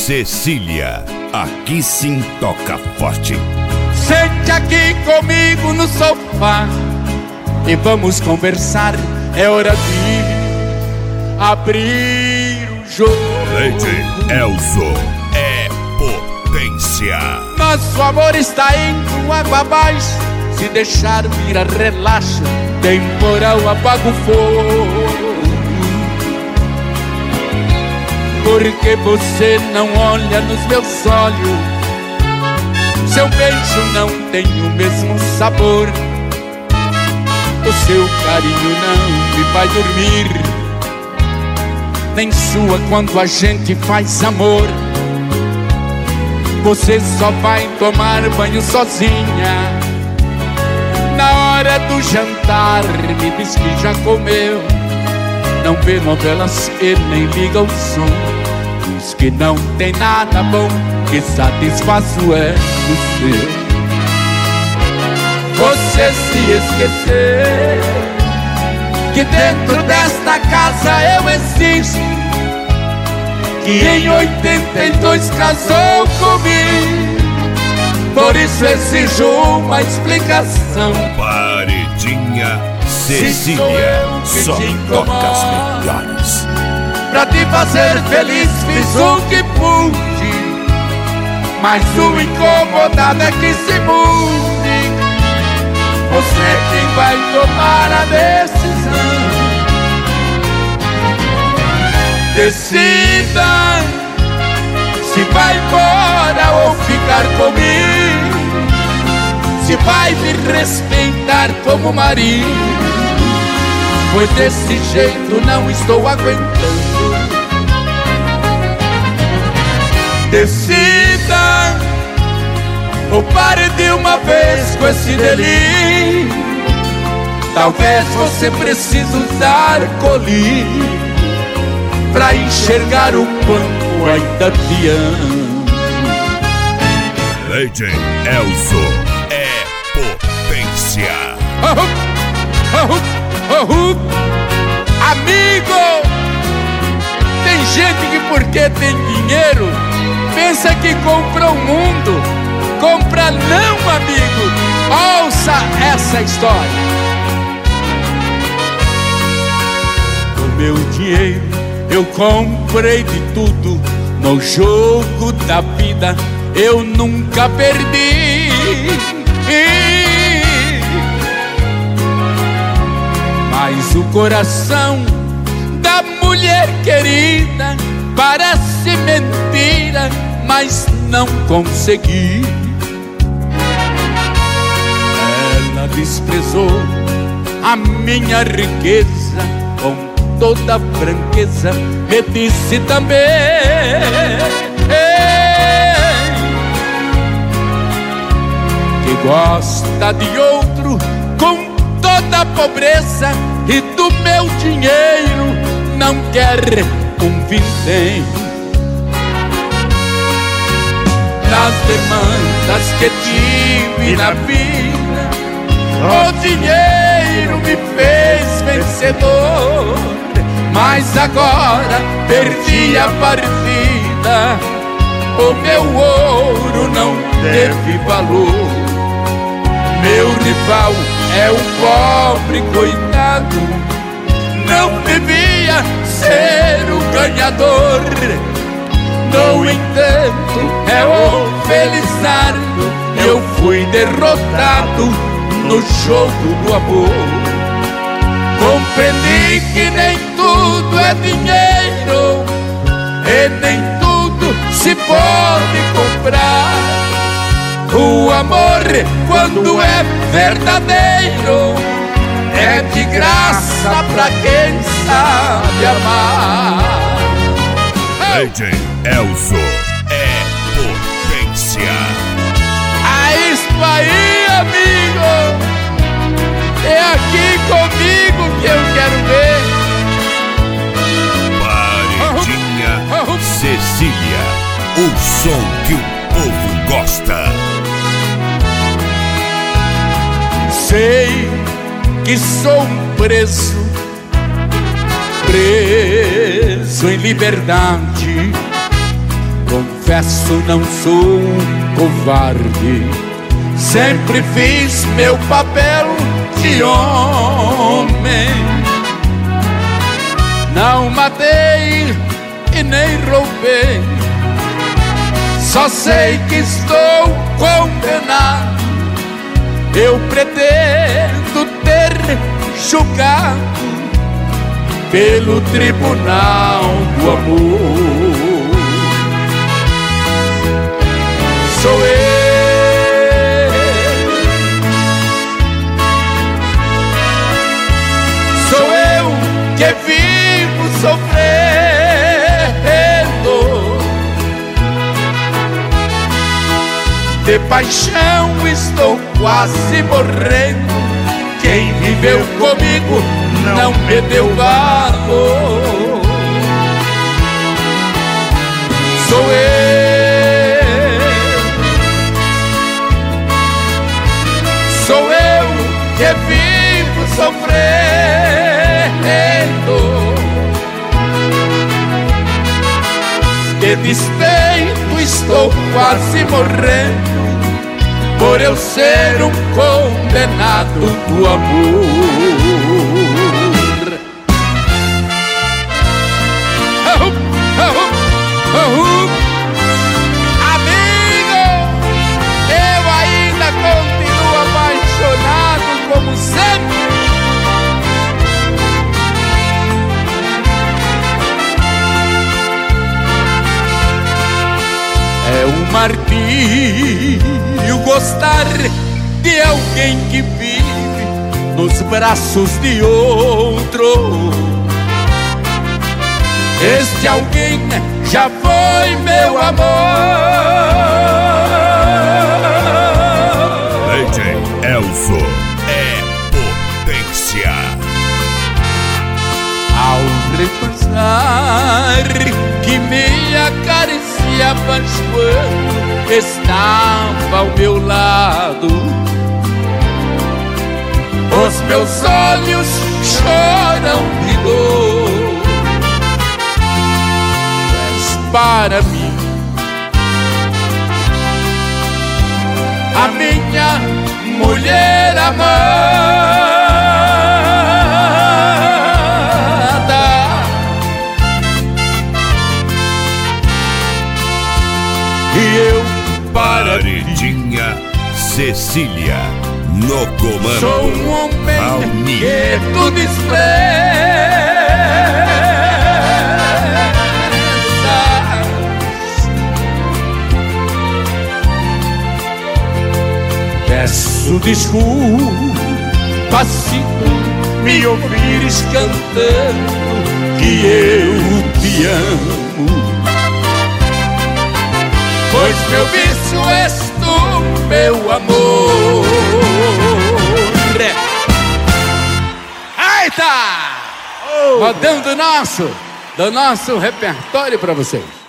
Cecília, aqui sim toca forte. Sente aqui comigo no sofá e vamos conversar. É hora de abrir o jogo. Leite Elzo é potência. Nosso amor está indo água abaixo. Se deixar virar relaxa, temporal apaga o fogo. Porque você não olha nos meus olhos, seu beijo não tem o mesmo sabor, o seu carinho não me faz dormir, nem sua quando a gente faz amor. Você só vai tomar banho sozinha na hora do jantar, me diz que já comeu. Não vê novelas e nem liga o som, diz que não tem nada bom que satisfaça o ego seu. Você se esqueceu que dentro desta casa eu existo, que em 82 casou comigo. Por isso exijo uma explicação. Paredinha Cecília, só toca as melhores. Pra te fazer feliz fiz o que pude, mas o incomodado é que se mude. Você é quem vai tomar a decisão. Decida se vai embora ou ficar comigo, se vai me respeitar como marido, pois desse jeito não estou aguentando. Decida ou pare de uma vez com esse delírio. Talvez você precise usar colírio pra enxergar o quanto ainda te amo. Leite Elzo é potência. Amigo, tem gente que porque tem dinheiro pensa que comprou o mundo. Compra não, amigo. Ouça essa história. Com meu dinheiro eu comprei de tudo. No jogo da vida eu nunca perdi. Mas o coração da mulher querida parece mentira, mas não consegui. Ela desprezou a minha riqueza, com toda franqueza me disse também que gosta de outro com toda a pobreza, e do meu dinheiro não quer um vintém. Nas demandas que tive na vida, o dinheiro me fez vencedor, mas agora perdi a partida, o meu ouro não teve valor. Meu rival é o pobre coitado, não devia ser o ganhador. No entanto, é o Felizardo, eu fui derrotado no jogo do amor. Compreendi que nem tudo é dinheiro e nem tudo se pode comprar. O amor, quando é verdadeiro, é de graça pra quem sabe amar. Leite Elzo é potência. É isso aí, amigo. É aqui comigo que eu quero ver. Paredinha Cecília, o som que o povo gosta. Sei que sou um preso em liberdade, com confesso, não sou um covarde. Sempre fiz meu papel de homem. Não matei e nem roubei, só sei que estou condenado. Eu pretendo ter julgado pelo tribunal do amor. Sou eu, sou eu que vivo sofrendo. De paixão estou quase morrendo. Quem viveu comigo não me deu valor. Sou eu que vivo sofrendo. De despeito estou quase morrendo, por eu ser um condenado do amor. Amigo, eu ainda continuo apaixonado como sempre. É um martírio gostar de alguém que vive nos braços de outro. Este alguém já foi meu amor. DJ Elzo é potência. Ao repensar que me acariciavas quando estava ao meu lado, os meus olhos choram de dor. És para mim a minha mulher amada, e eu para Paredinha Cecília no comando. sou um homem Raoni. que tu desprezas. Peço desculpa se tu me ouvires cantando que eu te amo, pois meu vício és tu, meu amor. Eita! Rodando do nosso repertório para vocês.